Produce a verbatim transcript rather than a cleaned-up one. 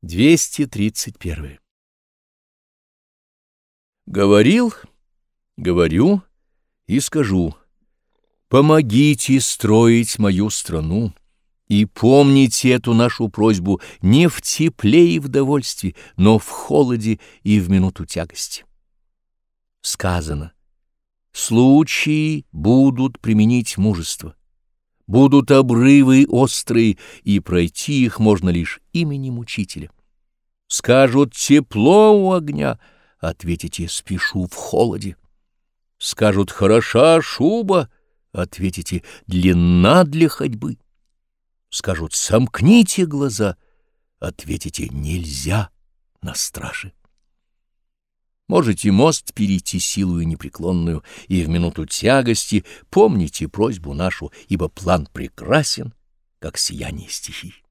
двести тридцать один. Говорил, говорю и скажу: помогите строить мою страну, и помните эту нашу просьбу не в тепле и в довольстве, но в холоде и в минуту тягости. Сказано: случаи будут применить мужество, будут обрывы острые, и пройти их можно лишь именем учителя. Скажут: тепло у огня, ответите: спешу в холоде. Скажут: хороша шуба, ответите: длинна для ходьбы. Скажут: сомкните глаза, ответите: нельзя на страже. Можете мост перейти силою непреклонную, и в минуту тягости помните просьбу нашу, ибо план прекрасен, как сияние стихий.